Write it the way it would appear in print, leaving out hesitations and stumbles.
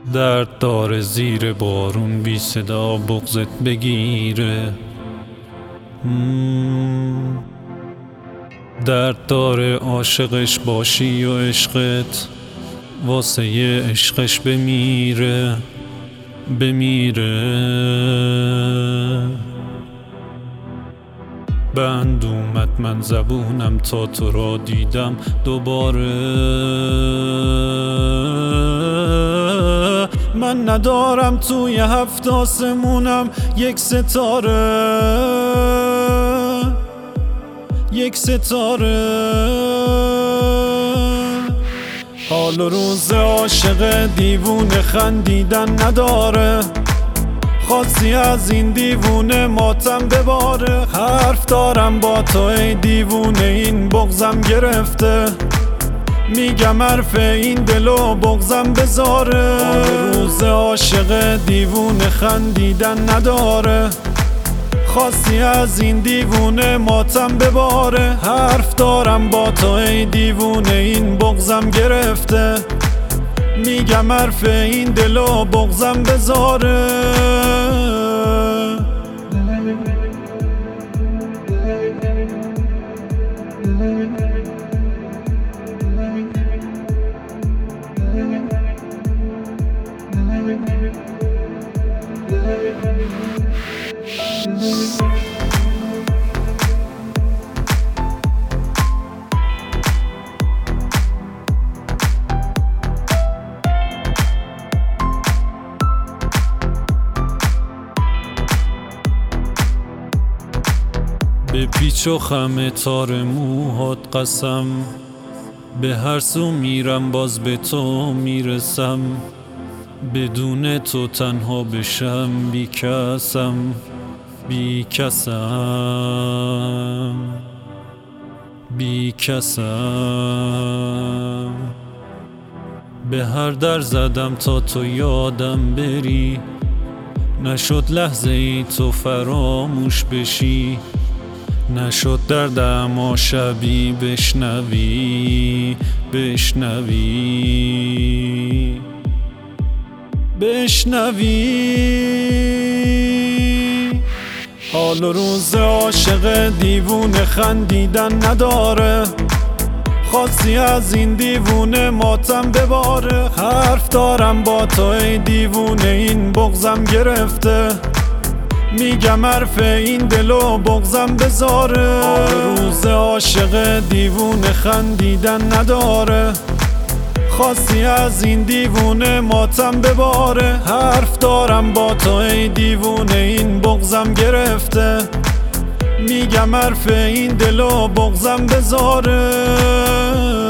درد داره زیر بارون بی صدا بغضت بگیره. درد داره عاشقش باشی و عشقت واسه عشقش بمیره. بند اومد من زبونم تا تو را دیدم دوباره. من ندارم توی 7 آسمونم یک ستاره. حال و روز عاشق دیوونه خندیدن نداره. خاصی از این دیوونه ماتم بباره. حرف دارم با تو ای دیوونه این بغضم گرفته. میگم حرف این دلو بغضم بذاره. حال روز عاشق دیوونه خندیدن نداره. خاصی از این دیوونه ماتم بباره. حرف دارم با تو ای دیوونه این بغضم گرفته. میگم حرف این دلو بغضم بذاره. به پیچ و خم تار موهات قسم، به هر سو میرم باز به تو میرسم. بدون تو تنها بشم بی کسم. به هر در زدم تا تو یادم بری. نشد لحظه ای تو فراموش بشی. نشد دردم اما شبی بشنوی. حال و روز عاشق دیوونه خندیدن نداره. خاصی از این دیوونه ماتم بباره. حرف دارم با تو ای دیوونه این بغضم گرفته. میگم حرف این دلو بغضم بذاره. حال روز عاشق دیوونه خندیدن نداره. خاصی از این دیوونه ماتم بباره. حرف دارم با تو ای دیوونه این بغضم گرفته. میگم حرف این دلو بغضم بذاره.